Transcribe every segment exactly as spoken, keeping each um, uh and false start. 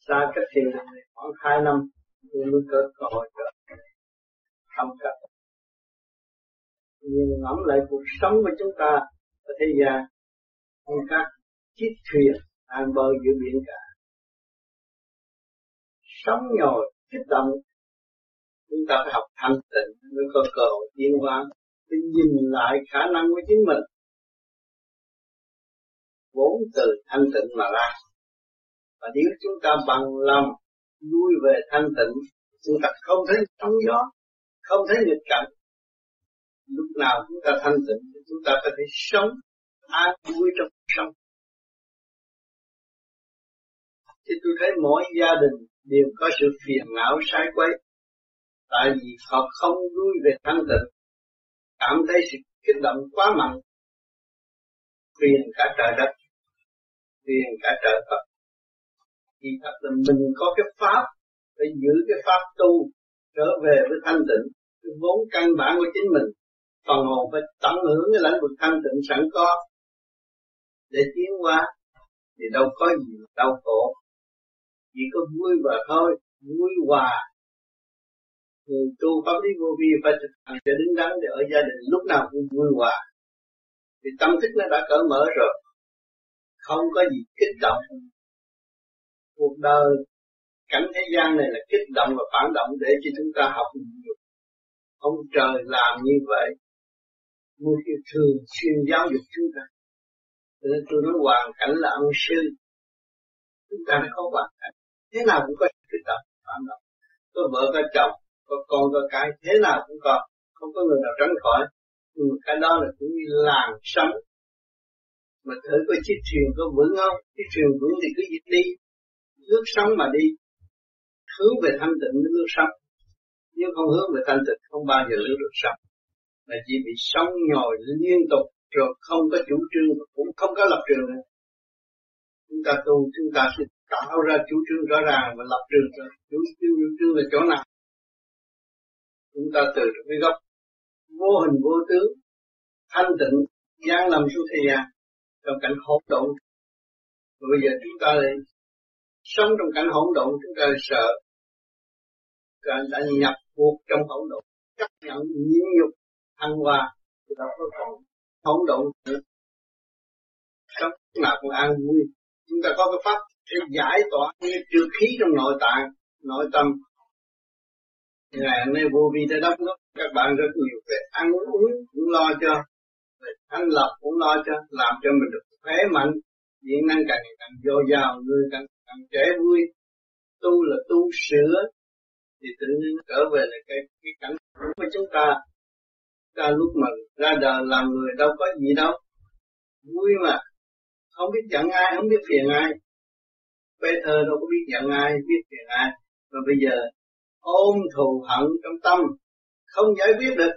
xa cách thiền định này khoảng hai năm tôi mới có cơ hội trở thăm cận. Nhưng ngẫm lại cuộc sống của chúng ta ở thế gian như các chiếc thuyền an bờ giữa biển cả, sóng nhồi kích động, chúng ta phải học thanh tịnh mới có cơ hội tiến hóa, để nhìn lại khả năng của chính mình, vốn từ thanh tịnh mà ra. Và nếu chúng ta bằng lòng lui về thanh tịnh, chúng ta không thấy sóng gió, không thấy nghịch cảnh. Lúc nào chúng ta thanh tịnh, chúng ta có thể sống an vui trong cuộc sống. Thì tôi thấy mỗi gia đình đều có sự phiền não sai quấy, tại vì họ không lui về thanh tịnh, cảm thấy sự kích động quá mạnh, phiền cả trời đất, phiền cả trời Phật. Thì thật là mình có cái pháp, phải giữ cái pháp tu, trở về với thanh tịnh, cái vốn căn bản của chính mình. Phần hồn phải tận hưởng cái lãnh vực thanh tịnh sẵn có để tiến qua, thì đâu có gì đau khổ, chỉ có vui và thôi, vui hòa. Người tu pháp lý vô vi phải thực hành để đứng đắn, để ở gia đình lúc nào cũng vui hòa. Thì tâm thức nó đã cởi mở rồi, không có gì kích động. Cuộc đời, cảnh thế gian này là kích động và phản động để cho chúng ta học nhiều. Ông trời làm như vậy, mới thường xuyên giáo dục chúng ta. Cho nên tôi nói hoàn cảnh là ân sư. Chúng ta đã có hoàn cảnh, thế nào cũng có kích động, phản động. Có vợ có chồng, có con có cái, thế nào cũng có, không có người nào tránh khỏi. Nhưng cái đó là cũng như làn sóng. Mà thử có chiếc thuyền có vững không? Chiếc thuyền vững thì cứ đi, lướt sóng mà đi, hướng về thanh tịnh mới lướt sóng. Nếu không hướng về thanh tịnh không bao giờ lướt được sóng, là chỉ bị sóng nhồi liên tục rồi không có chủ trương, cũng không có lập trường nữa. Chúng ta tu, chúng ta sẽ tạo ra chủ trương rõ ràng và lập trường rồi. Chủ trương, chủ trương là chỗ nào? Chúng ta từ cái gốc vô hình vô tướng, thanh tịnh, giáng lâm xuống thế gian trong cảnh hỗn độn. Bây giờ chúng ta lại sống trong cảnh hỗn độn, chúng ta sợ, chúng ta đã nhập cuộc trong hỗn độn, chấp nhận nhịn nhục, thăng hoa, thì đâu có còn hỗn độn nữa. Sống nào cũng an vui. Chúng ta có cái pháp để giải tỏa những trừ khí trong nội tạng, nội tâm. Ngày hôm nay vô vi đã đóng góp các bạn rất nhiều về ăn uống cũng lo cho, về thanh lập cũng lo cho, làm cho mình được khỏe mạnh, điện năng càng ngày càng dồi dào, người càng càng trẻ vui. Tu là tu sửa, thì tự nhiên trở về là cái cái cảnh của chúng ta. Ta lúc mà ra đời làm người đâu có gì đâu, vui mà, không biết giận ai, không biết phiền ai. Bé thơ đâu có biết giận ai, biết phiền ai. Mà bây giờ ôm thù hận trong tâm, không giải quyết được.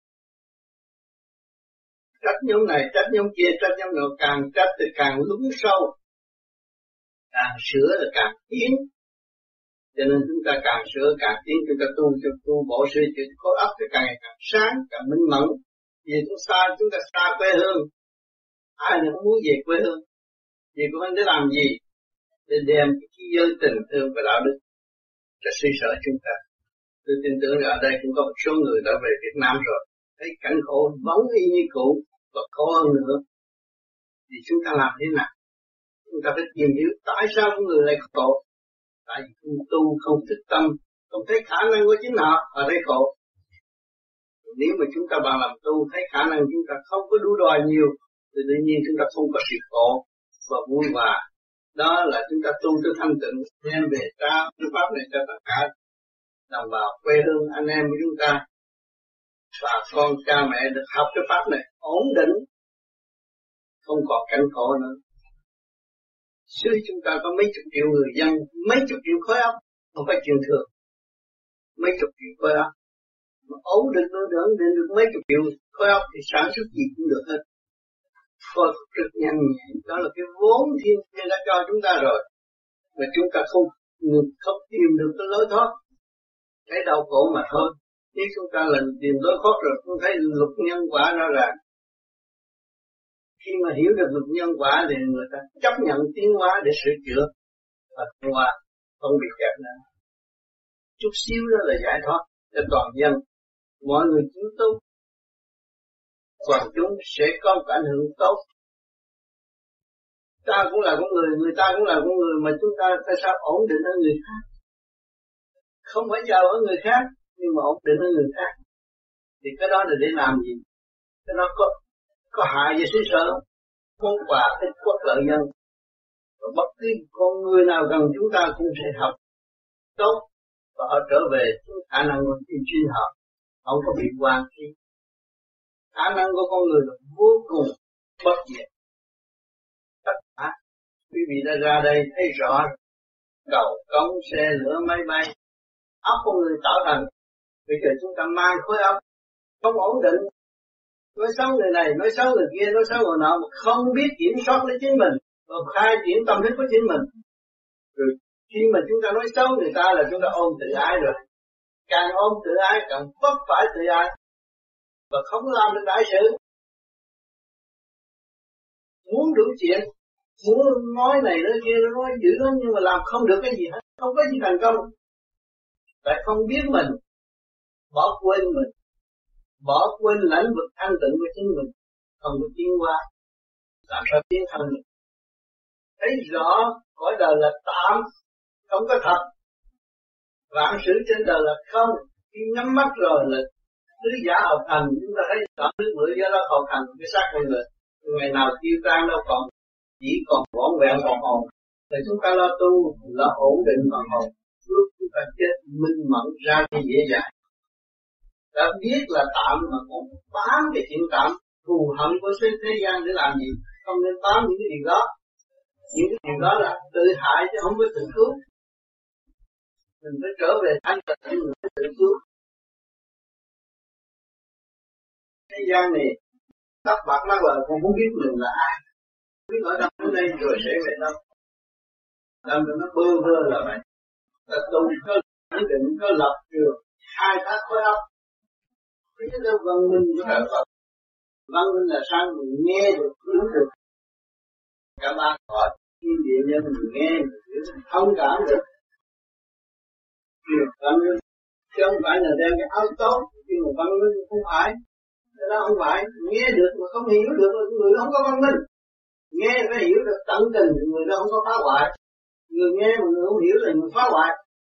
Trách nhóm này, trách nhóm kia, trách nhóm nọ, càng trách thì càng lún sâu. Càng sửa là càng tiến. Cho nên chúng ta càng sửa càng tiến, chúng ta tu cho tu bổ sửa chữa khối óc thì càng ngày càng sáng, càng minh mẫn. Vì chúng ta chúng ta xa quê hương, ai cũng muốn về quê hương, vì cũng không để làm gì, để đem cái giới tình thương và đạo đức cho suy sở chúng ta. Tôi tin tưởng là ở đây cũng có một số người đã về Việt Nam rồi, thấy cảnh khổ vẫn y như cũ và khổ hơn nữa. Thì chúng ta làm thế nào? Chúng ta phải tìm hiểu tại sao con người lại khổ. Tại vì không tu, không thực tâm, không thấy khả năng của chính họ, họ thấy khổ. Nếu mà chúng ta bằng làm tu, thấy khả năng chúng ta không có đu đòi nhiều, thì tự nhiên chúng ta không có sự khổ và vui hòa. Đó là chúng ta tu tới thanh tịnh, đem về trao cái pháp này cho tất cả đồng bào quê hương anh em của chúng ta. Và con cha mẹ được học cái pháp này ổn định, không còn cảnh khổ nữa. Xưa chúng ta có mấy chục triệu người dân, mấy chục triệu khối óc, không phải chuyện thường. Mấy chục triệu khối óc, mà ổn định nữa đỡ định được mấy chục triệu khối óc thì sản xuất gì cũng được hết. Khôi phục rất nhanh nhẹ, đó là cái vốn thiên nhiên đã cho chúng ta rồi. Mà chúng ta không không tìm được cái lối thoát, thấy đau khổ mà thôi. Nếu chúng ta lần tìm lối thoát rồi, cũng thấy luật nhân quả rõ ràng. Khi mà hiểu được luật nhân quả thì người ta chấp nhận tiến hóa để sửa chữa và tiến hóa. không bị kẹt nữa. Chút xíu đó là giải thoát cho toàn dân, mọi người chúng tu, còn chúng sẽ có một ảnh hưởng tốt. Ta cũng là con người, người ta cũng là con người, mà chúng ta tại sao ổn định hơn người khác? Không phải giàu hơn người khác, nhưng mà ổn định hơn người khác. Thì cái đó là để làm gì? Cái đó có có hại về xứ sở, không quà ích quốc lợi nhân. Và bất cứ con người nào gần chúng ta cũng sẽ học tốt, và họ trở về khả năng của chuyên chuyên họ, không có bị quan khí. Khả năng của con người là vô cùng bất diệt. Tất cả quý vị đã ra đây thấy rõ, cầu cống xe lửa máy bay, óc con người tạo thành. Bây giờ chúng ta mang khối óc không ổn định, nói xấu người này, nói xấu người kia, nói xấu người nọ, mà không biết kiểm soát lấy chính mình, và khai triển tâm thức của chính mình. Rồi khi mà chúng ta nói xấu người ta là chúng ta ôm tự ái rồi. Càng ôm tự ái càng vấp phải tự ái, và không làm được đại sự. Muốn đủ chuyện, muốn nói này nói kia, nói dữ lắm, nhưng mà làm không được cái gì hết, không có gì thành công. Tại không biết mình, bỏ quên mình, bỏ quên lãnh vực thanh tịnh của chính mình, không có tiến qua, làm sao tiến thân được. Thấy rõ cõi đời là tạm, không có thật. Vạn sự trên đời là không, khi nhắm mắt rồi là tứ giả hợp thành. Chúng ta thấy rõ nước lửa do đó hợp thành cái xác con người. Ngày nào tiêu tan đâu còn, chỉ còn vỏn vẹn còn hồn. Thì chúng ta lo tu là ổn định còn hồn, lúc chúng ta chết minh mẫn ra cái dễ dàng. Đã biết là tạm mà còn bám cái chuyện tạm, thù hận của thế gian để làm gì? Không nên bám những cái điều đó. Những cái điều đó là tự hại chứ không có tự cứu. Mình phải trở về thanh tịnh, mình phải tự cứu. Thế gian này tóc bạc mắt lời cũng không biết mình là ai, biết ở đâu đến đây rồi sẽ về đâu. Làm cho nó bơ vơ là vậy. Ta tu có quyết định, có lập trường, khai thác khối óc. Cái đó văn minh của đời Phật. Văn minh là sao? Mình nghe được, hiểu được. Cả ba cõi thiên địa nhân mình nghe, mình thông cảm được. Điều văn minh, chứ không phải là đem cái áo tốt, nhưng mà văn minh không phải. Cái đó không phải, nghe được mà không hiểu được là người đó không có văn minh. Nghe phải hiểu được tận tình, người đó không có phá hoại. Người nghe mà người không hiểu là người phá hoại.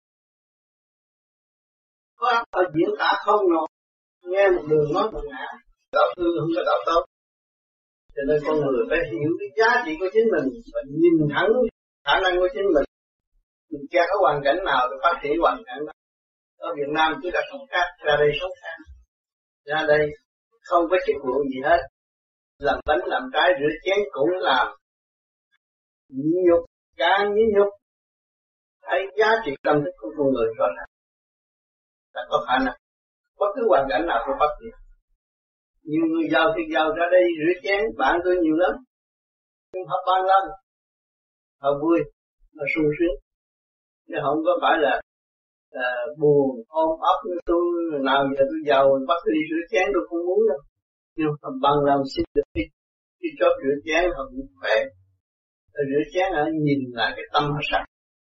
Có áp ở diễn tả không nổi, nghe một đường nói một ngã, đạo tư không có đạo tốt. Cho nên con người phải hiểu cái giá trị của chính mình và nhìn thẳng khả năng của chính mình. Mình kẹt ở hoàn cảnh nào thì phát triển hoàn cảnh đó. Ở Việt Nam chúng ta sống khác, ra đây sống khác. Ra đây không có chức vụ gì hết. Làm bánh làm trái rửa chén cũng làm. Nhịn nhục, càng nhịn nhục. Thấy giá trị tâm thức của con người rõ ràng. Là có khả năng. Bất cứ hoàn cảnh nào cũng phát triển. Nhiều người giàu thì giàu ra đây rửa chén, bạn tôi nhiều lắm. Nhưng họ ban lắm. Họ vui, họ sung sướng. Chứ không có phải là à, buồn, ôm ấp như tôi, nào giờ tôi giàu, bắt tôi đi rửa chén tôi không muốn đâu. Nhưng họ bằng lòng xin được đi, đi cho rửa chén họ cũng khỏe. Rửa chén ở nhìn lại cái tâm họ sạch.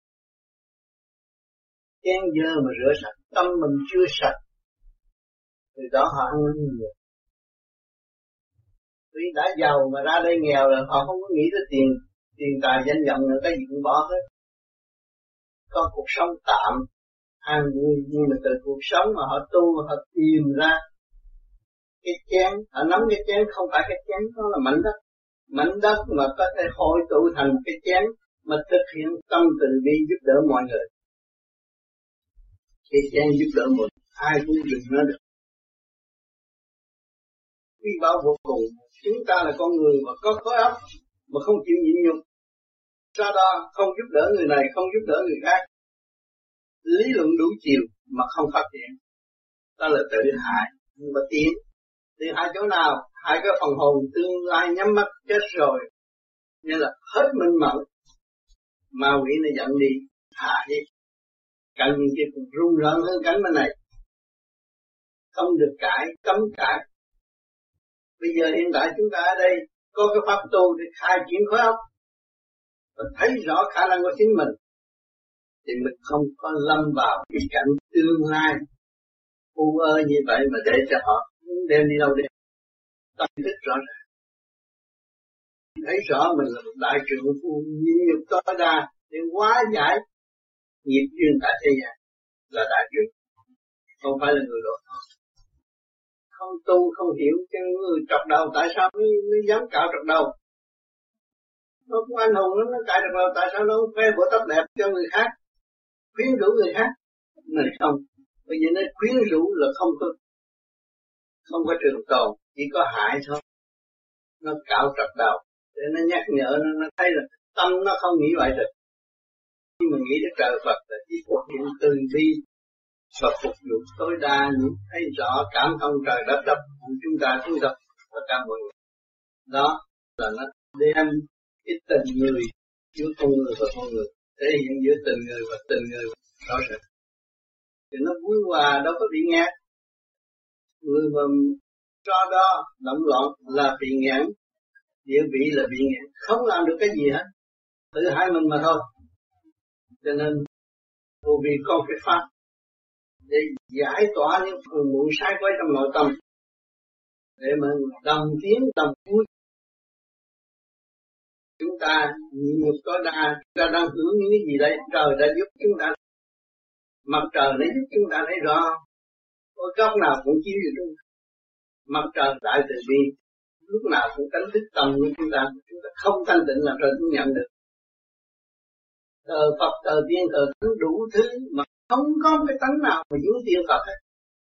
Chén dơ mà rửa sạch, tâm mình chưa sạch. Từ đó họ ăn nhiều. Tuy đã giàu mà ra đây nghèo là họ không có nghĩ tới tiền, tiền tài danh vọng nữa, cái gì cũng bỏ hết. Có cuộc sống tạm, an vui, nhưng mà từ cuộc sống mà họ tu, họ tìm ra cái chén, họ nắm cái chén không phải cái chén đó là mảnh đất. Mảnh đất mà có thể hội tụ thành cái chén mà thực hiện tâm từ bi giúp đỡ mọi người. Cái chén giúp đỡ mọi người, ai cũng dùng nó được. Quý báu vô cùng, chúng ta là con người mà có khối óc mà không chịu nhịn nhục. Sau đó không giúp đỡ người này, không giúp đỡ người khác. Lý luận đủ chiều mà không phát triển. Đó là tự hại, nhưng mà tiến. Tự hại chỗ nào? Hại cái phần hồn tương lai nhắm mắt chết rồi. Nên là hết minh mẫn. Ma quỷ nó giận đi, hạ đi. Cảnh những cái cũng rung rợn hơn cảnh bên này. Không được cãi, cấm cãi. Bây giờ hiện tại chúng ta ở đây có cái pháp tu để khai triển khối óc và thấy rõ khả năng của chính mình thì mình không có lâm vào cái cảnh tương lai u ơ như vậy mà để cho họ đem đi đâu đi. Tâm thức rõ ràng, thấy rõ mình là một đại trưởng phu nhiều tối đa để hóa giải nghiệp duyên tại thế gian là đại trưởng, không phải là người độ thôi. Không tu không hiểu cho người trọc đầu, tại sao mới, mới dám cạo trọc đầu? Nó cũng anh hùng lắm, nó cạo trọc đầu, tại sao nó không khoe bộ tóc đẹp cho người khác, khuyến rũ người khác? Này không, bởi vì nó khuyến rũ là không có không có trường tồn, chỉ có hại thôi. Nó cạo trọc đầu để nó nhắc nhở nó, nó thấy là tâm nó không nghĩ vậy được. Khi mà nghĩ đến trời Phật là chỉ phục vụ từ bi và phục vụ tối đa, những thấy rõ cảm thông trời đất đắp chúng ta chúng ta tất cả mọi người. Đó là nó đem cái tình người giữa con người và con người, thể hiện giữa tình người và tình người rõ rệt. Thì nó vui hòa đâu có bị ngạt. Người mà cho đó động loạn là bị ngạn, địa vị là bị ngạn, không làm được cái gì hết, tự hại mình mà thôi. Cho nên vô vi con phải pháp để giải tỏa những phần muộn sai quấy trong nội tâm, để mà đồng tiến đồng vui. Chúng ta nhiều tối đa, chúng ta đang hưởng những cái gì đấy, trời đã giúp chúng ta, mặt trời nó giúp chúng ta thấy rõ, có góc nào cũng chiếu được chúng ta. Mặt trời đại từ bi, lúc nào cũng đánh thức tâm của chúng ta, chúng ta không thanh tịnh làm sao cũng nhận được. Thờ Phật, thờ tiên, thờ thánh đủ thứ mà không có cái tánh nào mà dướng tiên Phật hết.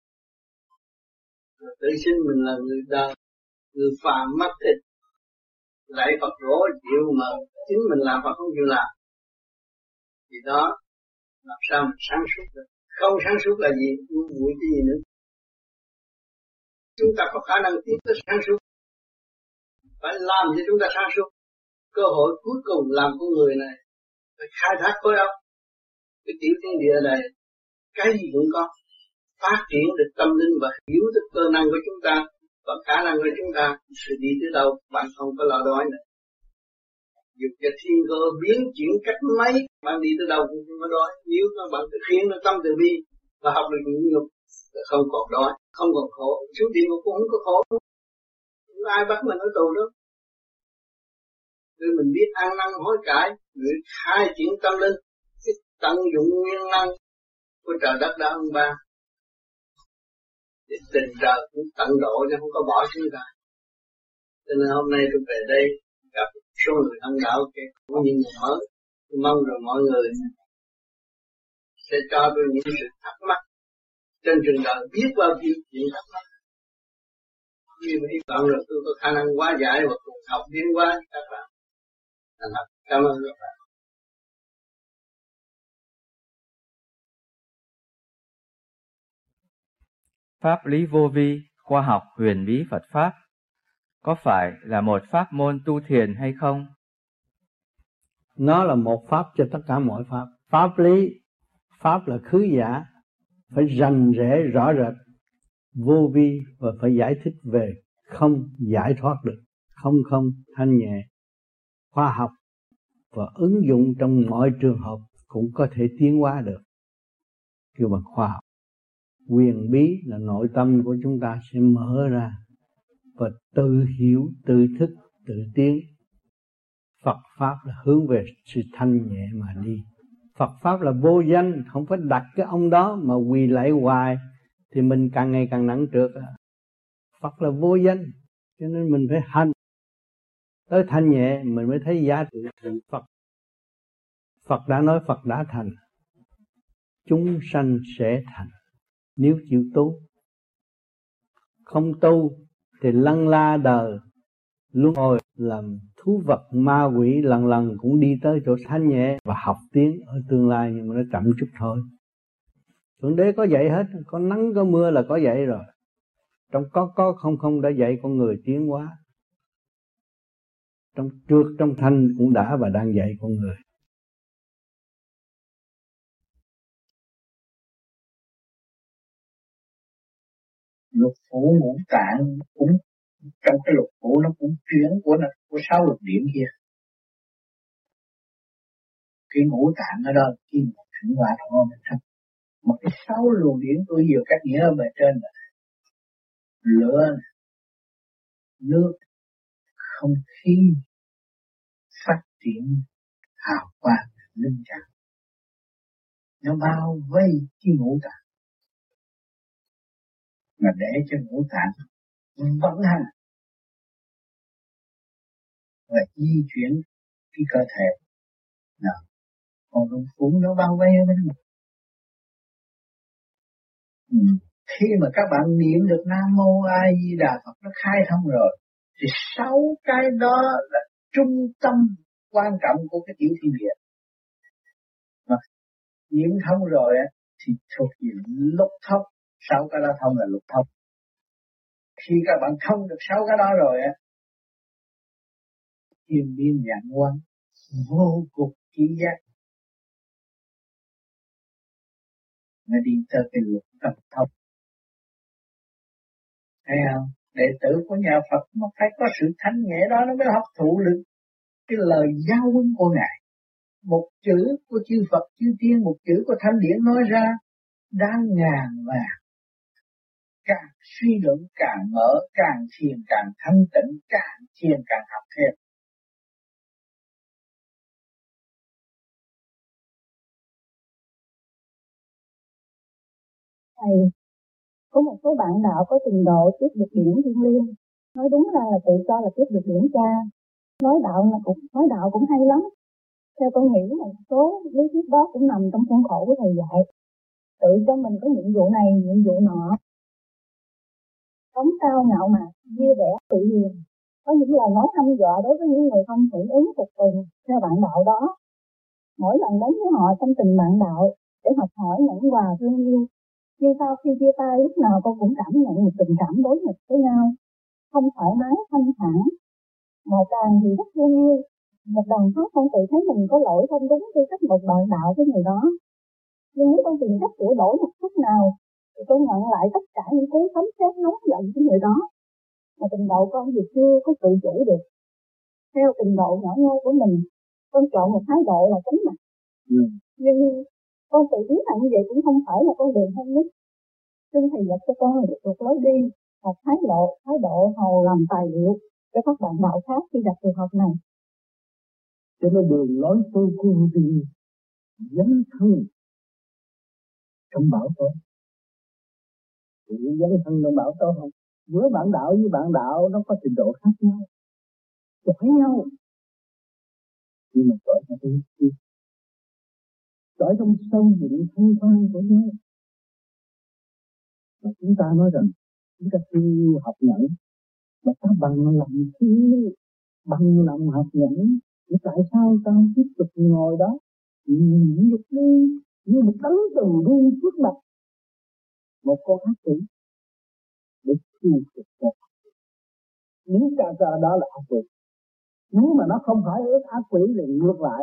Tự sinh mình là người đời, người phàm mắc thịt, lại Phật rỗ chịu mà chính mình làm Phật không chịu làm. Thì đó, làm sao mình sáng suốt được? Không sáng suốt là gì? Vui cái gì nữa? Chúng ta có khả năng tiến tới sáng suốt, phải làm cho chúng ta sáng suốt. Cơ hội cuối cùng làm con người này phải khai thác khối óc. Cái tiểu thiên địa này cái gì cũng có, phát triển được tâm linh và hiểu được cơ năng của chúng ta và khả năng của chúng ta sẽ đi tới đâu bạn không có lo đói nữa. Dù cho thiên cơ biến chuyển cách mấy, bạn đi tới đâu cũng không có đói. Nếu các bạn thực hiện được tâm từ bi và học được nhịn nhục, không còn đói, không còn khổ. Xuống địa ngục cũng không có khổ, không ai bắt mình ở tù đâu. Nên mình biết ăn năn hối cải, người khai triển tâm linh, cái tận dụng nguyên năng của trời đất đã ông ba. Để tình trời cũng tận độ chứ không có bỏ chúng ta. Cho nên hôm nay tôi về đây gặp số người đông đảo cái có những người mới, tôi mong rằng mọi người sẽ cho tôi những sự thắc mắc trên trường đời, biết bao nhiêu chuyện thắc mắc. Vì hy vọng là tôi có khả năng hóa giải và cùng học tiến hóa các bạn. Cảm ơn các bạn. Pháp lý vô vi, khoa học huyền bí Phật Pháp có phải là một pháp môn tu thiền hay không? Nó là một pháp cho tất cả mọi pháp. Pháp lý, pháp là khứ giả, phải rành rẽ rõ rệt. Vô vi và phải giải thích về không giải thoát được, không không thanh nhẹ. Khoa học và ứng dụng trong mọi trường hợp cũng có thể tiến hóa được. Kêu bằng khoa học. Quyền bí là nội tâm của chúng ta sẽ mở ra và tự hiểu, tự thức, tự tiến. Phật Pháp là hướng về sự thanh nhẹ mà đi. Phật Pháp là vô danh, không phải đặt cái ông đó mà quỳ lạy hoài thì mình càng ngày càng nặng trược. Phật là vô danh, cho nên mình phải hành tới thanh nhẹ mình mới thấy giá trị của Phật. Phật đã nói Phật đã thành, chúng sanh sẽ thành nếu chịu tu. Không tu thì lăn la đời luân hồi làm thú vật ma quỷ, lần lần cũng đi tới chỗ thanh nhẹ và học tiến ở tương lai, nhưng mà nó chậm chút thôi. Thượng Đế có dạy hết, có nắng có mưa là có dạy rồi. Trong có có không không đã dạy con người tiến hóa. Trong trượt trong thanh cũng đã và đang dạy con người. Lục phủ ngũ tạng cũng trong cái lục phủ nó cũng chuyển của nó của sáu lục điểm kia. Cái ngũ tạng ở đó kim một hạnh hòa thọ mình thật. Một cái sáu luồng điển tôi vừa cách nghĩa ở bề trên là lửa, nước, không khí, phát triển, hào quang, linh trạng. Nó bao vây cái ngũ tạng, mà để cho ngũ tạng vận hành và di chuyển cái cơ thể. Nào, còn lục phủ nó bao vây ở bên mình. Ừ. Khi mà các bạn niệm được Nam Mô A Di Đà Phật nó khai thông rồi, thì sáu cái đó là trung tâm quan trọng của cái tiểu thiên địa. Mà niệm thông rồi thì thuộc về lục thông, sáu cái đó thông là lục thông. Khi các bạn thông được sáu cái đó rồi á, thiên biến vạn hóa, vô cùng trí giác, nó đi tới cái lục tâm thông. Thấy không? Đệ tử của nhà Phật nó phải có sự thanh nhẹ đó nó mới hấp thụ được cái lời giáo huấn của Ngài. Một chữ của chư Phật, chư Tiên, một chữ của Thánh Điển nói ra đáng ngàn vàng. Càng suy luận càng mở, càng thiền càng thanh tịnh, càng thiền càng học thêm. Thầy, có một số bạn đạo có trình độ tiếp được điển thiên liêng, nói đúng ra là tự cho là tiếp được điển cha. Nói đạo là cũng nói đạo cũng hay lắm. Theo con nghĩ một số lý thuyết đó cũng nằm trong khuôn khổ của thầy dạy. Tự cho mình có nhiệm vụ này, nhiệm vụ nọ. Sống cao ngạo mạn, vui vẻ, tự hiền. Có những lời nói hăm dọa đối với những người không hưởng ứng phục tùng theo bạn đạo đó. Mỗi lần đến với họ trong tình bạn đạo để học hỏi nhẫn hòa thương yêu. Nhưng sau khi chia tay lúc nào con cũng cảm nhận một tình cảm đối nghịch với nhau. Không thoải mái, thanh thản. Mà càng thì rất thương yêu. Một lần khác con tự thấy mình có lỗi không đúng tư cách một bạn đạo với người đó. Nhưng nếu con tìm cách sửa đổi một chút nào, thì con nhận lại tất cả những cú sấm sét nóng giận với người đó. Mà trình độ con thì chưa có tự chủ được. Theo trình độ nhỏ nhoi của mình, con chọn một thái độ là tránh mặt. Ừ. Nhưng con tự biết là như vậy cũng không phải là con đường hay nhất. Xin thầy dạy cho con được được lối đi, một thái độ, thái độ hầu làm tài liệu cho các bạn đạo khác khi gặp trường hợp này. Cho nên đường lối tu của đi dấn thân trong bảo tố. Thì dấn thân trong bảo tố không? Giữa bạn đạo với bạn đạo nó có trình độ khác nhau, chọi nhau. Nhưng mà chọi nhau không biết, chọi trong sâu dựng thanh quan của nhau. Mà chúng ta nói rằng chúng ta thương yêu học nhẫn, mà ta bằng lòng thương yêu, bằng lòng học nhẫn. Thì tại sao ta không tiếp tục ngồi đó nhịn nhục đi như một đấng từ bi trước mặt một con ác quỷ để thu phục một những ca ca đó là ác quỷ. Nếu mà nó không phải ước ác quỷ thì ngược lại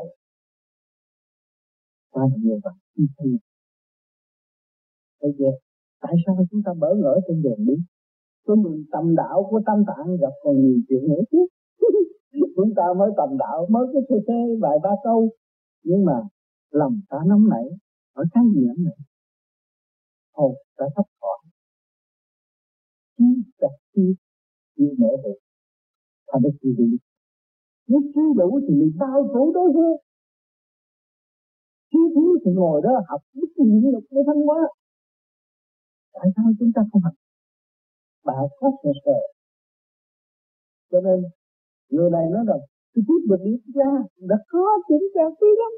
ta là người bạn chi thi. Bây giờ tại sao chúng ta bỡ ngỡ trên đường đi? Con đường tầm đạo của Tam Tạng gặp còn nhiều chuyện nữa chứ. Chúng ta mới tầm đạo mới cái xê xê vài ba câu, nhưng mà lòng ta nóng nảy ở cái gì nữa, hồn ta thấp thỏm, chi ta chi chi mở được, ta đã chi đủ. Nếu chi đủ thì mình bao phủ đối phương, chi thiếu thì ngồi đó học biết cái gì được để thanh hóa. Tại sao chúng ta không học? Bảo pháp sờ sờ. Cho nên người này nói rằng tôi tiếp được đi cha đã khó kiểm tra quý lắm.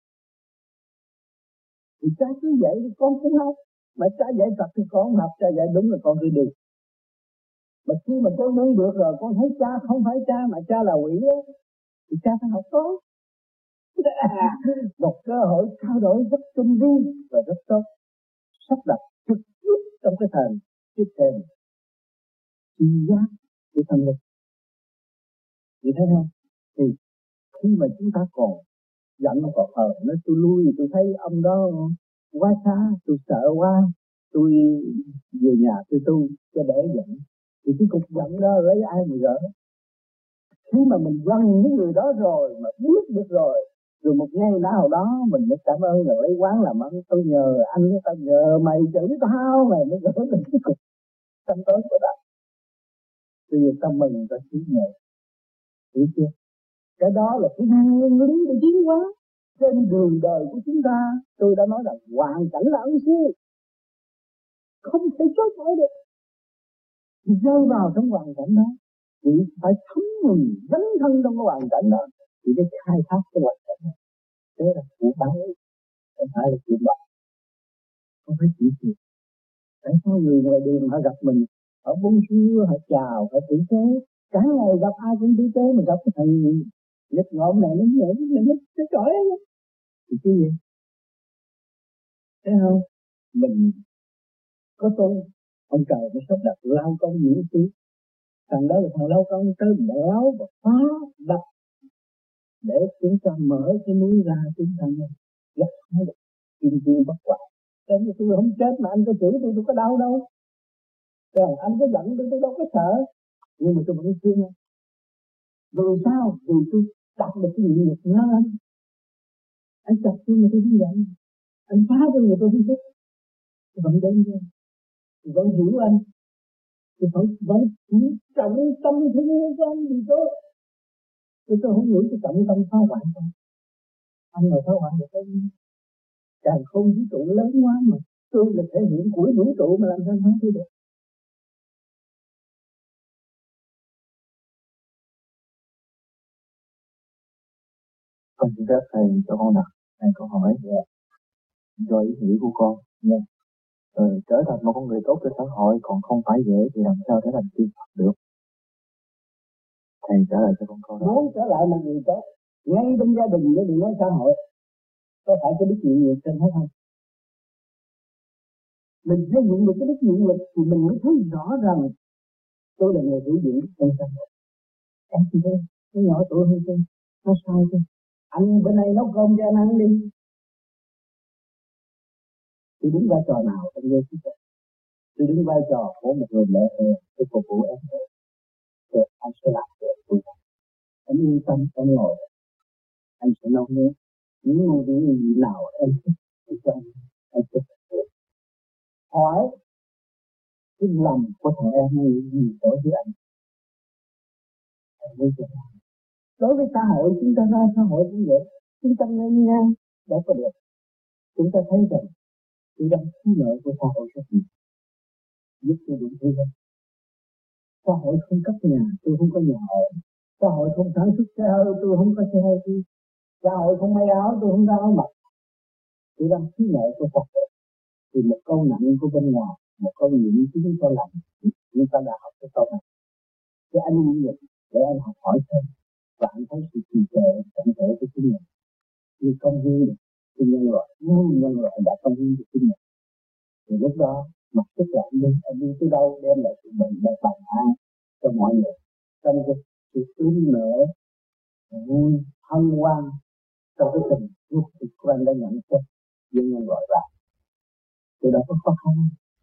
Thì cha cứ dạy thì con cũng học. Mà cha dạy thật thì con không học, cha dạy đúng là con cứ đi. Mà khi mà con nuôi được rồi, con thấy cha không phải cha mà cha là quỷ á, thì cha phải học tốt. Một cơ hội trao đổi rất tinh vi và rất tốt. Sắp đặt trực tiếp trong cái thời tiếp theo. Chi giác của thần lực. Chị thấy không? Thì khi mà chúng ta còn giận còn hờn nói tôi lui, tôi thấy ông đó quá xa, tôi sợ quá, tôi về nhà tôi tu cho đỡ giận. Thì cái cục giận đó lấy ai mà gỡ? Khi mà mình giận những người đó rồi, mà biết được rồi, Rồi một ngày nào đó mình mới cảm ơn rồi lấy quán làm ơn. Tôi nhờ anh, ta nhờ mày chữ tao, mày mới gỡ được cái cục tâm tối của ta. Bây giờ ta mừng, ta chỉ nhờ. Hiểu chưa? Cái đó là cái nguyên lý để tiến hóa. Trên đường đời của chúng ta, tôi đã nói là hoàn cảnh là ân sư, không thể chối cãi được. Thì rơi vào trong hoàn cảnh đó, thì phải thấm mình dấn thân trong cái hoàn cảnh đó, thì để khai thác cái hoàn cảnh đó. Thế là của báo, không phải là chuyện bạc, không phải chuyện gì. Tại sao người ngoài đường họ gặp mình, họ buông xưa, họ chào, họ tử tế, cả ngày gặp ai cũng tử tế, mà gặp cái thằng nghịch ngợm này nó nhảy, nó nó chọi ấy. Thì cái gì? Thấy không? Mình có tôi, ông trời mới sắp đặt lao công miễn phí. Thằng đó là thằng lao công tới đéo và phá đập để chúng ta mở cái núi ra, chúng ta rất hay được kim tiên bất hoại. Cho nên tôi không chết mà anh có chửi tôi, tôi có đau đâu. Rồi anh có giận tôi, tôi đâu có sợ. Nhưng mà tôi vẫn thương anh. Vì sao? Vì tôi đặt được cái nhiệm vụ nó anh. Anh chọc tôi mà tôi không giận. Anh phá tôi mà tôi không thích. Tôi vẫn đến thôi. Tôi vẫn hiểu anh. Tôi vẫn, vẫn trọng tâm thương yêu của anh vì tôi. Tôi tôi không nghĩ tôi trọng tâm phá hoại thôi. Anh mà phá hoại được cái càng không vũ trụ lớn quá mà. Tôi là thể hiện của vũ trụ mà làm sao nói tôi được. Con xin phép thầy cho con đặt hai câu hỏi do ý nghĩ của con nha. Ờ, trở thành một con người tốt cho xã hội còn không phải dễ thì làm sao trở thành tiên Phật được? Thầy trả lời cho con câu đó. Muốn trở lại một người tốt, ngay trong gia đình với đừng nói xã hội, có phải cái đức nhịn nhục trên hết không? Mình thấy nhận được cái đức nhịn nhục thì mình mới thấy rõ rằng tôi là người hữu dụng trong xã hội. Em thì thế, nó nhỏ tuổi hơn tôi, nó sai tôi. Anh bên này nấu cơm cho anh ăn đi. Tôi đứng vai trò nào trong người chúng ta? Tôi đứng vai trò của một người mẹ hiền, tôi phục vụ em thôi. Rồi anh sẽ làm được tôi. Anh yên tâm, em ngồi. Anh sẽ nấu nướng. Những món gì nào em thích, tôi cho anh, anh sẽ thực hiện. Hỏi cái lòng của thằng em hay gì đối với anh? Anh mới cho anh. Đối với xã hội, chúng ta ra xã hội cũng vậy. Chúng ta nên ngang, đã có được. Chúng ta thấy rằng tôi đang thiếu nợ của xã hội rất nhiều. Giúp tôi đủ thứ hơn. Xã hội không cấp nhà, tôi không có nhà ở. Xã hội không sản xuất xe hơi, tôi không có xe hơi. Xã hội không may áo, tôi không có áo mặc. Tôi đang thiếu nợ của xã hội. Thì một câu nặng của bên ngoài, một câu nhịn chúng ta làm. Chúng ta đã học cái câu này. Cái anh nhịn được để anh học hỏi thêm. Và anh thấy sự trì trệ, cảnh thể của chính mình. Như công viên, thì nhân loại, nhưng nhân loại đã công viên của chính mình. Thì lúc đó, mặc sức là anh đi, anh đi tới đâu đem lại sự bệnh và bằng an cho mọi người. Trong cái sự tưới nở, vui, hân hoan, trong cái tình lúc thì của anh đã nhận xét, nhưng nhân loại vào. Thì đó có khó khăn.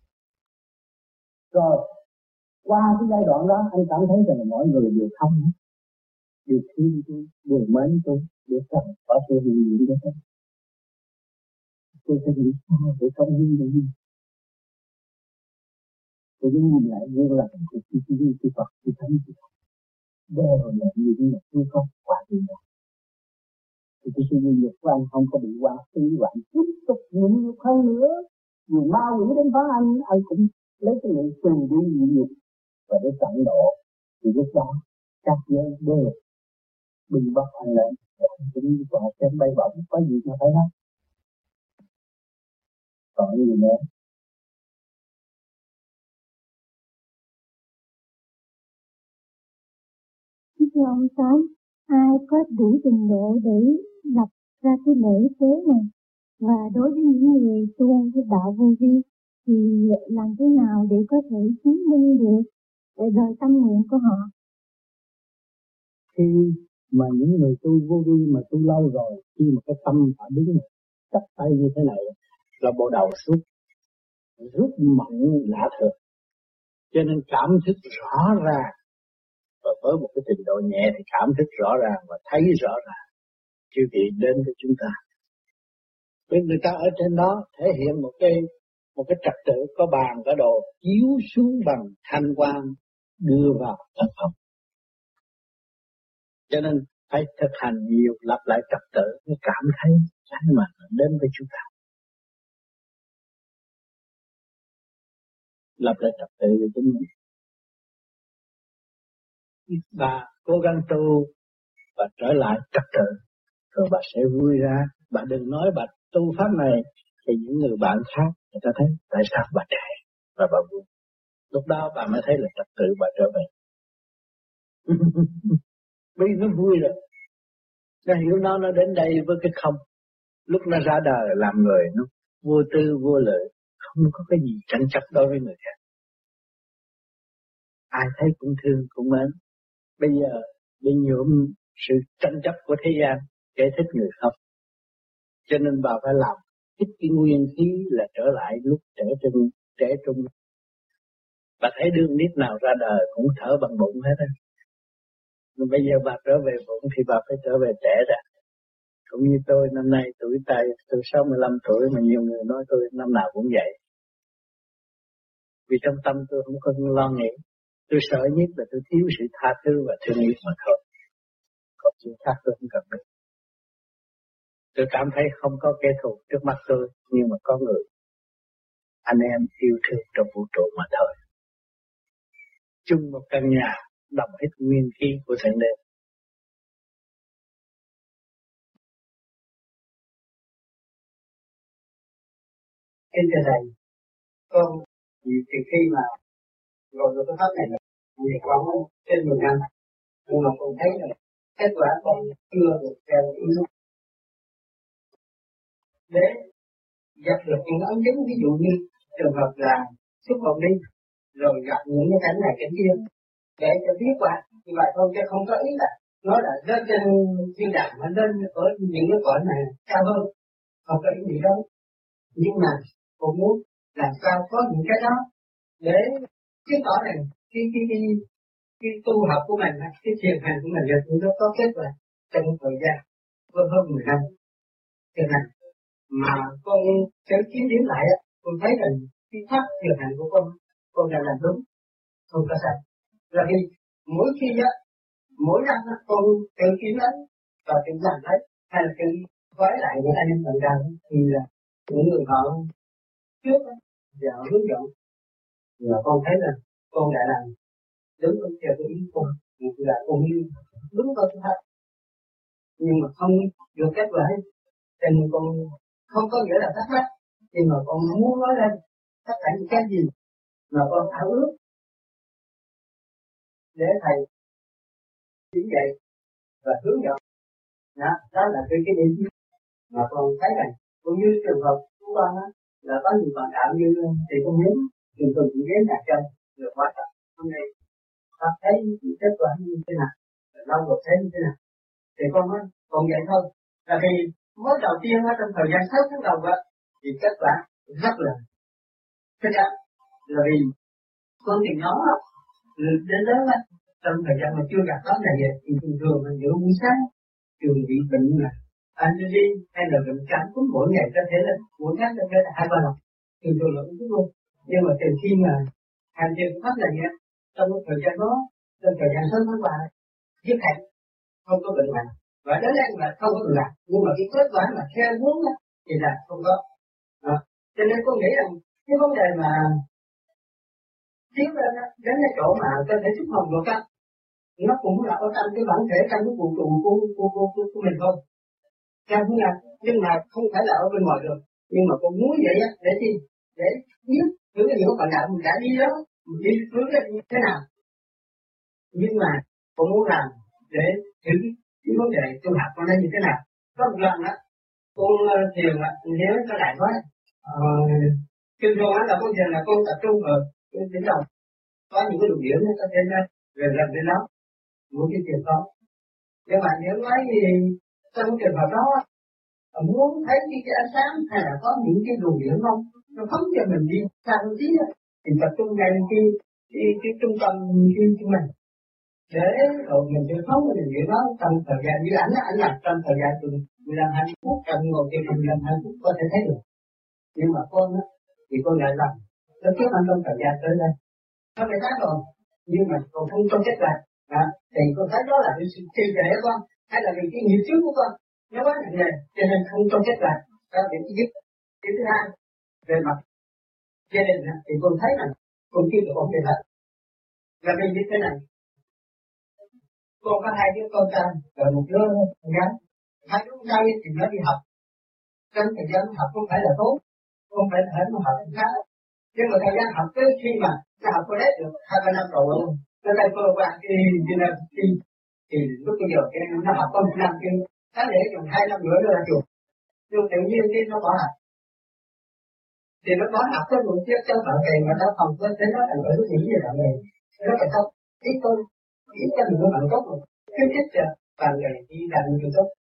Rồi, qua cái giai đoạn đó, anh cảm thấy rằng mọi người đều thông hết. Đều thương tôi, đều mến tôi, đều cần có sự hiện diện cho tôi. Tôi sẽ nghĩ sao để không hiên được gì. Tôi cứ nhìn lại như là của chi chi chi chi Phật, chi thánh chi Phật. Đều là như thế này, tôi không quả gì đâu. Thì cái sự nhịn nhục của anh không có bị quan phí và anh tiếp tục nhịn nhục hơn nữa. Dù ma quỷ đến phá anh, anh cũng lấy cái lượng từ đi nhịn nhục và để tận độ. Thì lúc đó, các giới đều bình bắt anh lên. Và anh cũng như quả trên bay bổng, có gì mà phải không? Còn gì nữa? Thưa ông Sáu, ai có đủ trình độ để lập ra cái lễ tế này? Và đối với những người tu cái đạo vô vi thì làm thế nào để có thể chứng minh được để rời tâm nguyện của họ? Khi mà những người tu vô vi mà tu lâu rồi, khi mà cái tâm họ đứng chắp tay như thế này là bộ đầu suốt rút mạnh lạ thường, cho nên cảm thức rõ ràng. Và với một cái trình độ nhẹ thì cảm thức rõ ràng và thấy rõ ràng. chư vị đến với chúng ta. Vì người ta ở trên đó thể hiện một cái một cái trật tự có bàn có đồ chiếu xuống bằng thanh quan đưa vào tập hợp. Cho nên phải thực hành nhiều, lặp lại trật tự mới cảm thấy sáng mà đến với chúng ta. Lặp lại trật tự cho chính mình. Bà cố gắng tu và trở lại trật tự, rồi bà sẽ vui ra. Bà đừng nói bà tu pháp này thì những người bạn khác người ta thấy tại sao bà trẻ và bà vui. Lúc đó bà mới thấy là trật tự bà trở về. Vì nó vui rồi. Nó hiểu nó nó đến đây với cái không. Lúc nó ra đời làm người nó vô tư vô lợi, không có cái gì tranh chấp đối với người khác. Ai thấy cũng thương cũng mến. Bây giờ bị nhuộm sự tranh chấp của thế gian để thích người không. Cho nên bà phải làm ít cái nguyên khí là trở lại lúc trẻ trung, trẻ trung. Bà thấy đương nít nào ra đời cũng thở bằng bụng hết á. Nhưng bây giờ bà trở về bụng thì bà phải trở về trẻ ra. Cũng như tôi năm nay tuổi tay tôi sáu mươi lăm tuổi mà nhiều người nói tôi năm nào cũng vậy. Vì trong tâm tôi không có lo nghĩ. Tôi sợ nhất là tôi thiếu sự tha thứ và thương yêu mà thôi. Còn chuyện khác tôi không cần biết. Tôi cảm thấy không có kẻ thù trước mắt tôi, nhưng mà có người. Anh em yêu thương trong vũ trụ mà thôi. Chung một căn nhà, đồng hết nguyên khí của Thượng Đế. Kính thưa Thầy, con thì từ khi mà rồi được cái pháp này là nhiều khoảng trên mười năm, nhưng mà con thấy là kết quả con chưa được theo ý muốn. Để dập được những ấn chứng, ví dụ như trường hợp là xuất hồn đi, rồi gặp những cái cảnh này cảnh kia, để cho biết qua, như vậy thôi, chứ không có ý là nói là lên trên thiên đàng mà lên ở những cái cõi này cao hơn, không có ý gì đâu. Nhưng mà cũng muốn làm sao có những cái đó để chứng tỏ rằng cái cái cái cái tu học của mình, cái thiền hành của mình cũng nó có kết quả trong thời gian hơn hơn mười năm. Cho nên mà con sẽ kiểm điểm lại, con thấy rằng cái pháp thiền hành của con, con đã làm đúng, không có sai. Là vì mỗi khi á, mỗi năm con tự kiểm đến và tự làm thấy, hay là tự nói lại với anh em bạn đạo thì là những người họ trước giờ hướng dẫn, giờ con thấy là con đã làm đúng theo cái ý con, là con như đúng con thật, nhưng mà không được kết quả, cho nên con không có nghĩa là thắc mắc, nhưng mà con muốn nói lên tất cả những cái gì mà con thảo ước để thầy chỉ dạy và hướng dẫn. Đó, đó là cái cái điểm mà con thấy rằng cũng như trường hợp của con á, là có nhiều bạn đạo như thì con muốn trường tuần cũng đến nhà chân được hóa tập hôm nay ta thấy những kết quả như thế nào, lâu rồi thấy như thế nào, thì con nói còn vậy thôi. Là vì mới đầu tiên ở trong thời gian sáu tháng đầu á thì kết quả rất là thích lắm, là vì con thì nhỏ á, đến lớn á, trong thời gian mà chưa gặp đó này thì thường thường là giữa buổi sáng trường bị bệnh là angina hay là bệnh cảm cúm mỗi ngày có thể là mỗi tháng có thể là hai ba lần, thường thường là cũng luôn. Nhưng mà từ khi mà hành trình pháp này á, trong một thời gian đó, trong thời gian sớm tháng qua, dứt hẳn không có bệnh nặng và đến đây là không có bệnh nặng, nhưng mà cái kết quả mà theo muốn á thì là không có. À, cho nên tôi nghĩ rằng cái vấn đề mà tiến lên á, đến cái chỗ mà cơ thể xuất hồn được á, nó cũng là ở trong cái bản thể, trong cái vũ trụ của của của của, của mình thôi. Theo hướng nào, nhưng mà không phải là ở bên ngoài được. Nhưng mà con muốn vậy á, để chi? Để biết những cái những bạn đạo mình đã đi đó, mình đi hướng lên như thế nào. Nhưng mà con muốn làm để thử cái vấn đề tu học của nó như thế nào. Có một lần á, con thiền á, nếu có đại nói, kinh rô á là con thiền là con tập trung ở cái đỉnh đầu, có những cái luồng điển nó có thể về gần đến đó, mỗi cái thiền đó. Nhưng mà nếu nói trong trường hợp đó, muốn thấy cái, cái ánh sáng hay là có những cái luồng điển không, nó phóng cho mình đi xa một tí đó, thì tập trung ngay cái cái cái trung tâm cái của mình, để rồi mình sẽ không mình chuyện đó trong thời gian như ảnh ảnh làm trong thời gian từ mười lăm hai mươi phút trong ngồi trên mười lăm hai mươi phút có thể thấy được, nhưng mà con á thì con lại làm nó trước anh trong thời gian tới đây nó phải thấy rồi, nhưng mà còn không cho kết lại à, thì con thấy đó là cái sự trì trệ của con hay là vì cái nghiệp trước của con nó quá nặng nề cho nên không cho kết lại đó để giúp. Cái thứ hai về mặt gia đình thì con thấy rằng con chưa được con kết lại là vì như thế này, con có hai đứa con trai và một đứa con gái, hai đứa con trai thì nó đi học trong thời gian học không phải là tốt, không phải là hết mà học khá, nhưng mà thời gian học tới khi mà nó học có hết được hai ba năm rồi luôn nó tay cơ qua thì thì là thì thì lúc bây giờ cái nó học có một năm kia tháng để dùng hai năm nữa nó là chuột, nhưng tự nhiên khi nó bỏ học thì nó bỏ học tới một chiếc cho bạn bè mà nó không có thấy nó thành ở cái gì vậy bạn bè nó phải không ít tôi ít cho mình bạn tốt rồi khuyến khích cho bạn bè đi làm điều tốt.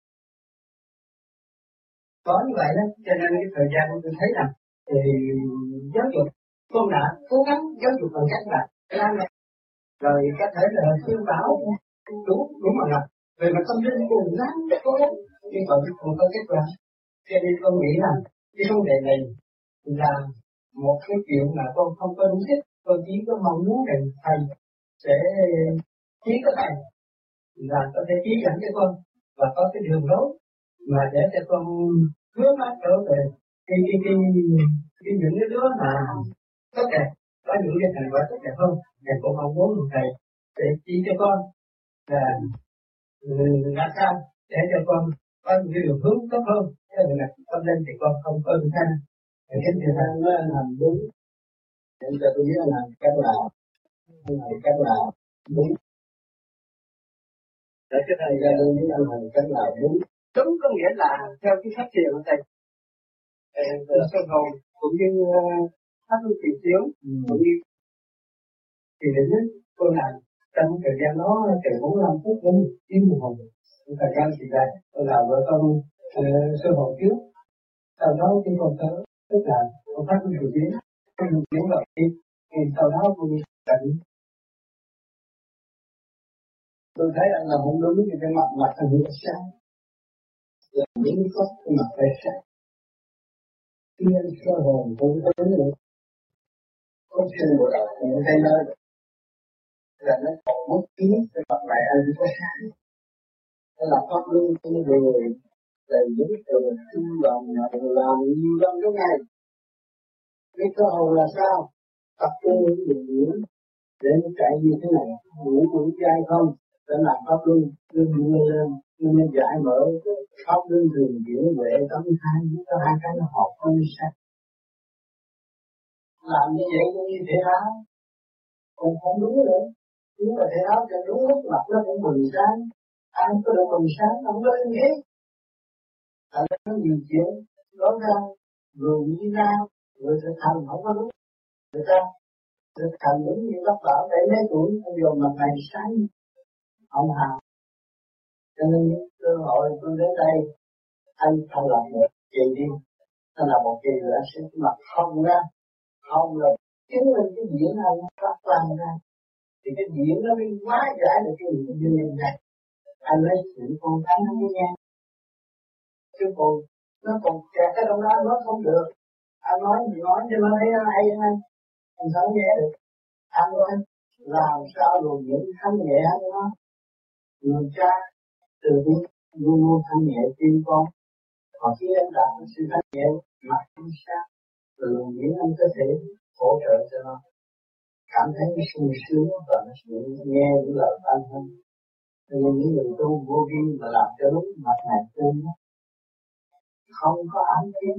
Có như vậy đó, cho nên cái thời gian tôi thấy rằng thì giáo dục con đã cố gắng giáo dục bằng cách là làm này rồi có thể là khuyên bảo đúng đúng mà làm về mặt tâm linh cũng ráng cố gắng nhưng mà không có kết quả, cho nên con nghĩ là cái vấn đề này là một cái chuyện mà con không có đúng thích, con chỉ có mong muốn rằng thầy sẽ chỉ có thầy là có thể chỉ dẫn cho con và có cái đường lối mà để cho con hướng mắt trở về cái cái cái cái những cái đứa mà tốt đẹp có những cái thành quả tốt đẹp hơn thì con mong muốn một thầy để chỉ cho con là làm sao để cho con có những cái đường hướng tốt hơn, cho nên là tâm linh thì con không có được thanh thì cái điều này nó làm đúng để cho tôi biết là cách nào là cách nào đúng để cái thời gian tôi biết là cách nào đúng đúng có nghĩa là theo cái phát triển của thầy về sân hồn cũng như pháp luân tiền chiếu cũng như thì đến nhất tôi làm trong thời gian đó từ bốn mươi lăm phút đến một tiếng đồng hồ, thời gian thì là tôi làm vợ con sơ hồn trước, sau đó khi con tới tức là con pháp luân tiền chiếu con được những đầu tiên thì sau đó tôi tỉnh. Tôi thấy anh là không đúng thì cái mặt mặt anh bị sáng, là những có cái mặt phải sáng. Khi anh sơ hồn cũng tới được, không sinh bộ đạo cũng thấy nơi là nó còn mất kiến cái mặt này anh có sáng. Nó là pháp luân con người, là những từ trung lòng làm nhiều năm trong ngày. Cái cơ hội là sao? Tập trung những điều điểm để nó chạy như thế này, ngủ cũng dai không, để làm pháp luân, luân đưa lên, nó giải mở pháp luân thường chuyển huệ tâm hai, có hai cái nó hợp không sao. Làm như vậy cũng như thế nào? Cũng không đúng nữa. Nếu mà thế nào cho đúng lúc mặt nó cũng bừng sáng, ăn có được bừng sáng, không có lên ghế. Tại nó có nhiều chuyện, nói ra, vừa nghĩ ra, vừa thực hành không có đúng. Được không? Thực hành đúng như các bảo để mấy tuổi, bây giờ mặt này sáng, ông hào. Cho nên những cơ hội tôi đến đây, anh thành lập một kỳ đi, thành lập một kỳ rồi anh sẽ mặt không ra, không là chứng minh cái diễn anh phát quan ra, thì cái diễn nó mới hóa giải được cái gì như thế này. Anh lấy sự con thánh nó nghe, chứ còn nó còn kẹt cái trong đó nó không được. Anh nói gì nói cho nó thấy nó hay anh, anh sao nghe được. Anh nói làm sao rồi những thanh nhẹ anh nó, người cha từ bi luôn luôn thanh nhẹ tim con. Còn khi em đạt được sự thanh nhẹ mặt không sao, từ những anh có thể hỗ trợ cho nó cảm thấy cái sung sướng và nó sẽ nghe những lời thanh hơn. Nên những người tu vô vi mà làm cho đúng mặt này trên nó không có ám kiếm,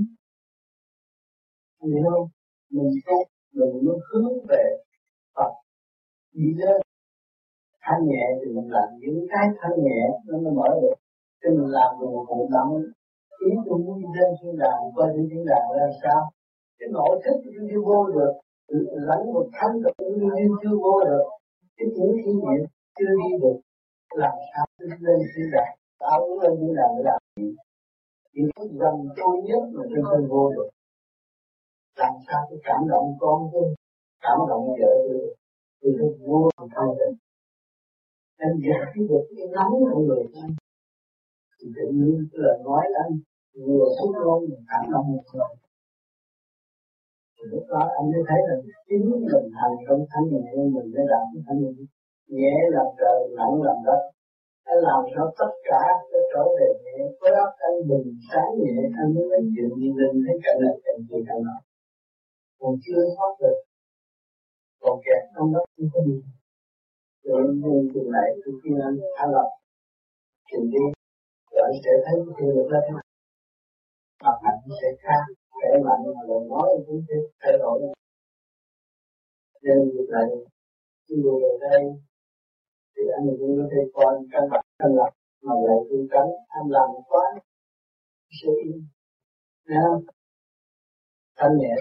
hiểu không? Mình tu mình muốn hướng về Phật đi lên thanh nhẹ thì mình làm những cái thanh nhẹ nó mới mở được. Chứ mình làm rồi một hoạt động ý tôi muốn đi lên thiên đàng coi trên thiên đàng là sao? Cái nội thức tôi chưa vô được, lãnh một thanh tự tôi chưa vô được, cái những kinh nghiệm chưa đi được, làm sao tôi lên thiên đàng? Tao muốn lên thiên đàng để làm gì? Chỉ có dòng tôi nhất mà tôi không vô được. Làm sao tôi cảm động con tôi, cảm động vợ tôi, tôi tôi vô cùng thanh tịnh. anh giải được cái nóng trong người anh thì tự nhiên cái lời nói anh vừa xúc luôn mình cảm động một người. Thì lúc đó anh mới thấy là chính mình hành trong thanh nhẹ mình mới làm cái thanh nhẹ làm trời, nặng làm đất. Anh làm sao tất cả cái trở về nhẹ, với óc anh bình sáng nhẹ, anh mới nói chuyện như linh thấy cảnh này cảnh gì cảnh nọ. Còn chưa thoát được, còn kẹt trong đó không có gì. Rồi nên chuyện này từ khi anh thả lỏng, chuyện đi, rồi anh sẽ thấy cái lực lên thế. Mặt hạnh sẽ khác, khỏe mạnh mà lời nói cũng sẽ thay đổi. Nên việc này, khi người ở đây, thì anh cũng có thể coi căn bản thanh lập, mà lại tu tránh, anh làm quá, sẽ yên. Nghe không? Thanh nhẹ.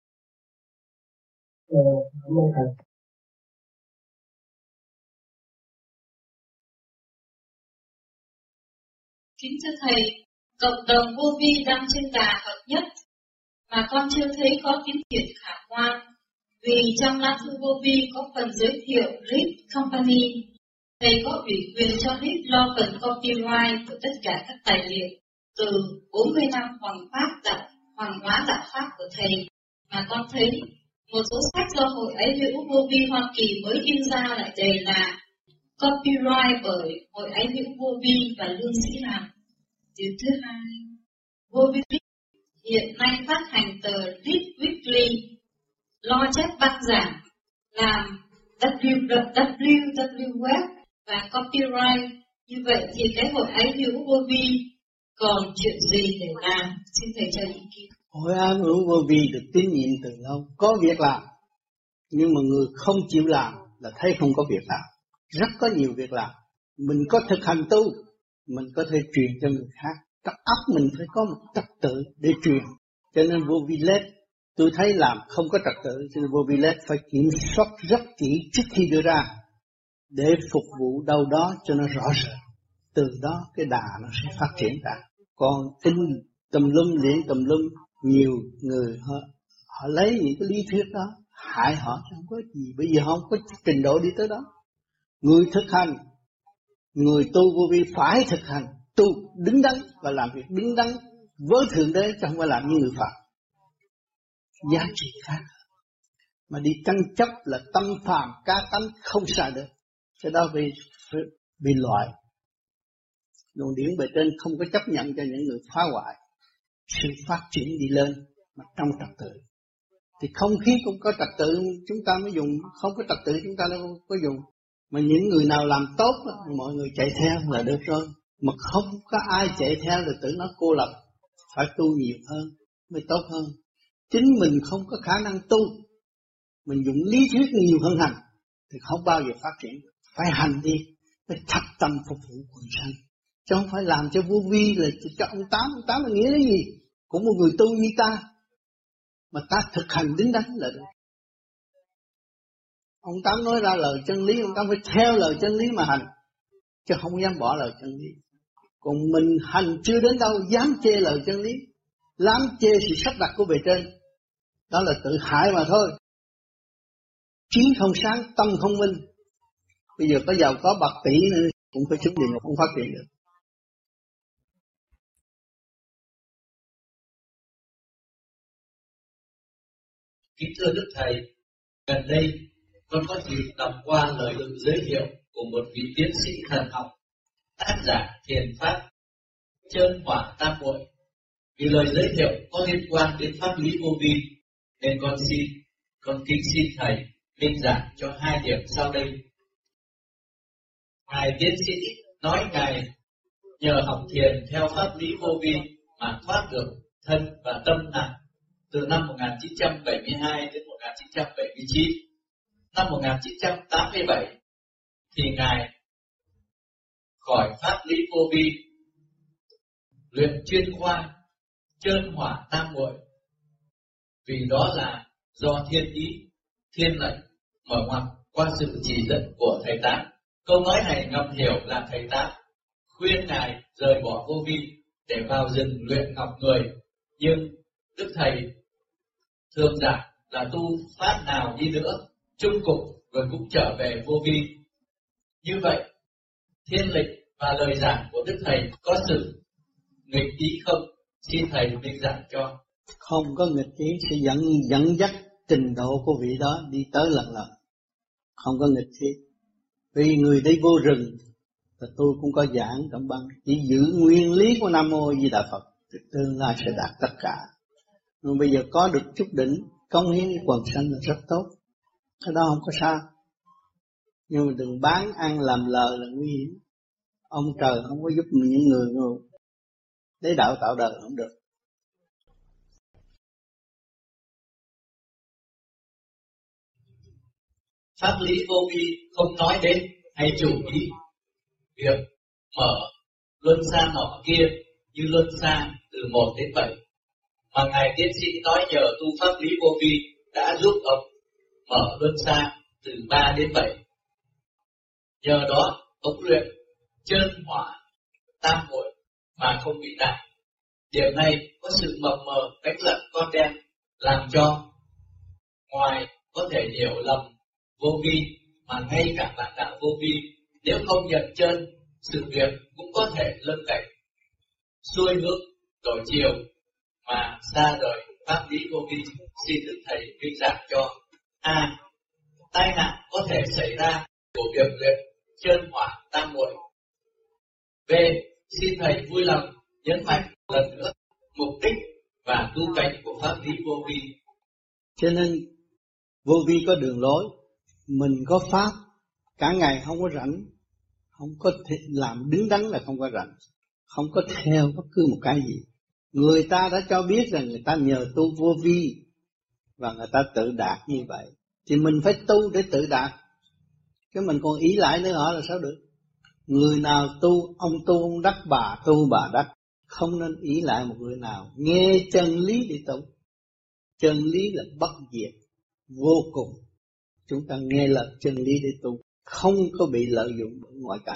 Ờ, cảm ơn thầy. Kính thưa thầy, cộng đồng vô vi đang trên đà hợp nhất, mà con chưa thấy có tiến triển khả quan. Vì trong lá thư vô vi có phần giới thiệu Reed Company, thầy có ủy quyền cho Reed lo phần copyright của tất cả các tài liệu từ bốn mươi năm hoàng pháp đạo, hoàng hóa đạo pháp của thầy, mà con thấy một số sách do Hội Ái Hữu Vô Vi Hoa Kỳ mới in ra lại đề là copyright bởi Hội Ái Hữu Vô Vi và Lương Sĩ Hằng. Điều thứ hai, Vô Vi hiện nay phát hành tờ Reed Weekly, lo chép băng giảng, làm W W web và copyright. Như vậy thì cái Hội Ái Hữu Vô Vi còn chuyện gì để làm? Xin thầy cho ý kiến. Hội Ái Hữu Vô Vi được tín nhiệm từ lâu, có việc làm, nhưng mà người không chịu làm là thấy không có việc làm. Rất có nhiều việc làm. Mình có thực hành tu, mình có thể truyền cho người khác. Trong óc mình phải có một trật tự để truyền. Cho nên Vô Vi Lết, tôi thấy làm không có trật tự, cho nên Vô Vi Lết phải kiểm soát rất kỹ trước khi đưa ra, để phục vụ đâu đó cho nó rõ rệt. Từ đó cái đà nó sẽ phát triển ra. Còn in tùm lum, liễn tùm lum, nhiều người họ, họ lấy những cái lý thuyết đó, hại họ không có gì, bởi vì họ không có trình độ đi tới đó. Người thực hành, người tu vô vi phải thực hành, tu đứng đắn và làm việc đứng đắn với Thượng Đế, chứ không phải làm như người Phật. Giá trị khác. Mà đi tranh chấp là tâm phàm cá tánh không xài được. Cái đó bị, bị loại. Luồng điển bề trên không có chấp nhận cho những người phá hoại sự phát triển đi lên mà trong trật tự. Thì không khí cũng có trật tự chúng ta mới dùng, không có trật tự chúng ta đâu có dùng. Mà những người nào làm tốt mọi người chạy theo là được rồi. Mà không có ai chạy theo là tự nó cô lập. Phải tu nhiều hơn mới tốt hơn. Chính mình không có khả năng tu, mình dùng lý thuyết nhiều hơn hành thì không bao giờ phát triển. Phải hành đi, phải thật tâm phục vụ quần sanh. Chứ không phải làm cho vô vi là cho ông Tám. Ông Tám là nghĩa là gì? Cũng một người tu như ta, mà ta thực hành đứng đắn là được. Ông Tám nói ra lời chân lý, ông Tám phải theo lời chân lý mà hành, chứ không dám bỏ lời chân lý. Còn mình hành chưa đến đâu, dám chê lời chân lý, dám chê sự sắp đặt của bề trên, đó là tự hại mà thôi. Trí không sáng, tâm không minh. Bây giờ có giàu có bạc tỷ nữa cũng phải chứng minh không phát triển được. Kính thưa Đức Thầy, gần đây con có dịp đọc qua lời tự giới thiệu của một vị tiến sĩ thần học, tác giả thiền pháp Chân Hỏa Tam Muội. Vì lời giới thiệu có liên quan đến pháp lý vô vi, nên con xin, con kính xin Thầy minh giảng cho hai điểm sau đây. Ngài tiến sĩ nói Ngài nhờ học thiền theo pháp lý vô vi mà thoát được thân và tâm nạn từ năm một nghìn chín trăm bảy mươi hai đến một nghìn chín trăm bảy mươi chín. Năm một nghìn chín trăm tám mươi bảy thì Ngài khỏi pháp lý vô vi, luyện chuyên khoa Chân Hỏa Tam Muội. Vì đó là do thiên ý, thiên lệnh mở ngoặt qua sự chỉ dẫn của Thầy Tám. Câu nói này ngầm hiểu là Thầy Tám khuyên Ngài rời bỏ vô vi để vào rừng luyện ngọc người. Nhưng Đức Thầy thường giảng là tu pháp nào đi nữa, chung cục rồi cũng trở về vô vi. Như vậy, thiên lịch và lời giảng của Đức Thầy có sự nghịch ý không? Xin Thầy minh giảng cho. Không có nghịch ý, sẽ dẫn dẫn dắt trình độ của vị đó đi tới lần lần. Không có nghịch ý. Vì người đi vô rừng, và tôi cũng có giảng trong băng, chỉ giữ nguyên lý của Nam Mô Di Đà Phật, thì tương lai sẽ đạt tất cả. Nhưng bây giờ có được chút đỉnh, cống hiến quần sanh là rất tốt. Cái đó không có sao. Nhưng mà đừng bán ăn làm lời là nguy hiểm. Ông trời không có giúp những người lấy đạo tạo đời không được. Pháp lý vô vi không nói đến hay chủ ý việc mở luân xa nọ kia như luân xa từ một đến bảy, mà ngài tiến sĩ nói nhờ tu pháp lý vô vi đã giúp ông mở luân xa từ ba đến bảy. Nhờ đó ông luyện chân hỏa tam muội mà không bị nạn. Điểm này có sự mập mờ đánh lận con đen, làm cho ngoài có thể hiểu lầm vô vi, mà ngay cả bạn đạo vô vi nếu không nhận chân, sự việc cũng có thể lân cảnh xuôi hướng đổi chiều mà xa rời pháp lý vô vi. Xin Đức Thầy minh giảng cho. A. Tai nạn có thể xảy ra của việc luyện chân hỏa tam muội. B. Xin Thầy vui lòng nhấn mạnh lần nữa mục đích và tu cảnh của pháp lý vô vi. Cho nên vô vi có đường lối, mình có pháp, cả ngày không có rảnh, không có thể làm đứng đắn là không có rảnh, không có theo bất cứ một cái gì. Người ta đã cho biết rằng người ta nhờ tu vô vi và người ta tự đạt như vậy, thì mình phải tu để tự đạt. Cái mình còn ý lại nữa họ là sao được? Người nào tu, ông tu ông đắc, bà tu bà đắc, không nên ý lại một người nào. Nghe chân lý để tu. Chân lý là bất diệt, vô cùng. Chúng ta nghe lời chân lý để tu, không có bị lợi dụng bởi ngoại cảnh.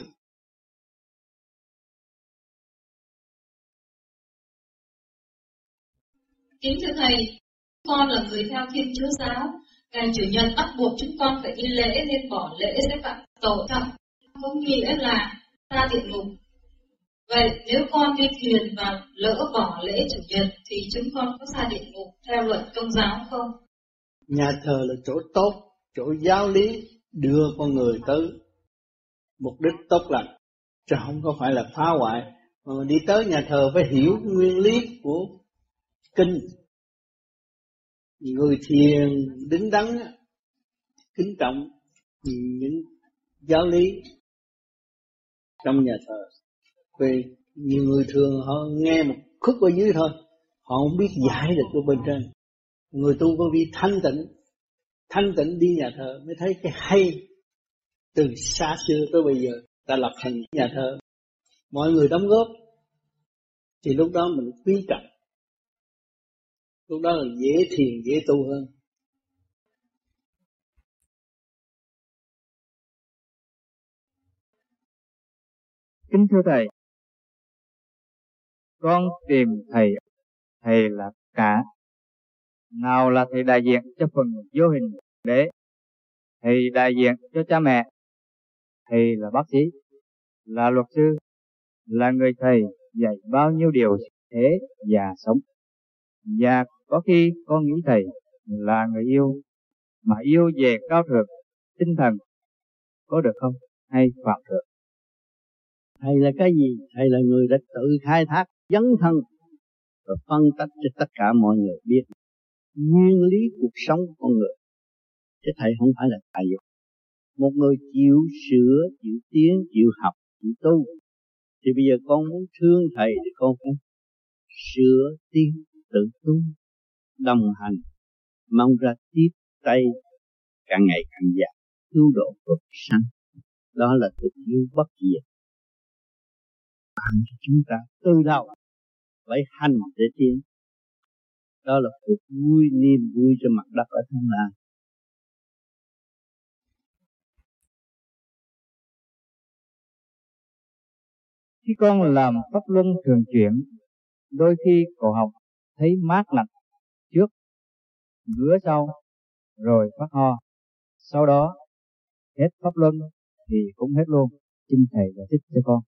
Kính thưa Thầy, con là người theo Thiên Chúa giáo. Ngày Chủ nhật bắt buộc chúng con phải đi lễ, nên bỏ lễ sẽ phạm tội trọng. Có nghĩa là ra địa ngục. Vậy nếu con đi thiền và lỡ bỏ lễ Chủ nhật thì chúng con có ra địa ngục theo luật Công giáo không? Nhà thờ là chỗ tốt, chỗ giáo lý đưa con người tới mục đích tốt lành, chứ không có phải là phá hoại. Mà đi tới nhà thờ phải hiểu nguyên lý của kinh. Người thiền đứng đắn, kính trọng những giáo lý trong nhà thờ. Vì nhiều người thường họ nghe một khúc ở dưới thôi, họ không biết giải được ở bên trên. Người tu vô vi thanh tịnh, thanh tịnh đi nhà thờ mới thấy cái hay. Từ xa xưa tới bây giờ ta lập thành nhà thờ, mọi người đóng góp, thì lúc đó mình quý trọng, lúc đó là dễ thiền dễ tu hơn. Kính thưa Thầy, con tìm Thầy, Thầy là cả. Nào là Thầy đại diện cho phần vô hình đế, Thầy đại diện cho cha mẹ, Thầy là bác sĩ, là luật sư, là người Thầy dạy bao nhiêu điều thế và sống. Và có khi con nghĩ Thầy là người yêu, mà yêu về cao thượng, tinh thần, có được không? Hay phạm thượng? Thầy là cái gì? Thầy là người đã tự khai thác dấn thân và phân tích cho tất cả mọi người biết nguyên lý cuộc sống của con người. Chứ Thầy không phải là thầy dục. Một người chịu sửa, chịu tiến, chịu học, chịu tu. Thì bây giờ con muốn thương Thầy thì con phải sửa, tiến, tự tu, đồng hành, mong ra tiếp tay càng ngày càng già, cứu độ cuộc sanh. Đó là tình yêu bất diệt. Bạn cho chúng ta từ đầu phải hành để tiến. Đó là cuộc vui, niềm vui cho mặt đất ở Thanh Lan. Khi con làm pháp luân thường chuyển, đôi khi cổ họng thấy mát lạnh trước, ngứa sau, rồi phát ho. Sau đó hết pháp luân thì cũng hết luôn. Xin thầy giải thích cho con.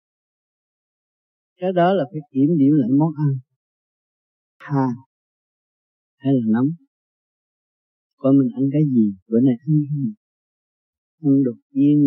Cái đó là phải kiểm điểm lại món ăn, hà hay là nấm, coi mình ăn cái gì, bữa nay ăn cái gì, ăn đồ chiên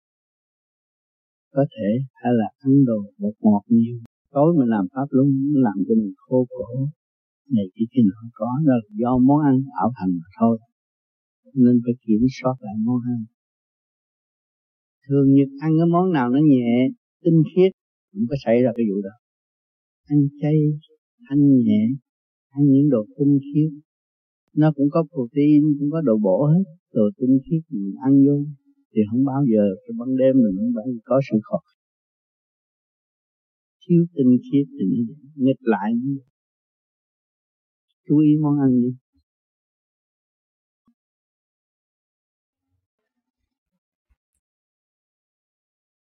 có thể, hay là ăn đồ bột ngọt nhiều. Tối mình làm pháp luôn, nó làm cho mình khô cổ, này kia kia nọ có, đó là do món ăn ảo thành mà thôi. Nên phải kiểm soát lại món ăn. Thường như ăn cái món nào nó nhẹ, tinh khiết, không có xảy ra cái vụ đó. Ăn chay, ăn nhẹ, ăn những đồ tinh khiết, nó cũng có protein, cũng có đồ bổ hết. Đồ tinh khiết mình ăn vô thì không bao giờ cái ban đêm mình không bao giờ có sự khó. Thiếu tinh khiết thì nó nghịch lại. Chú ý món ăn đi.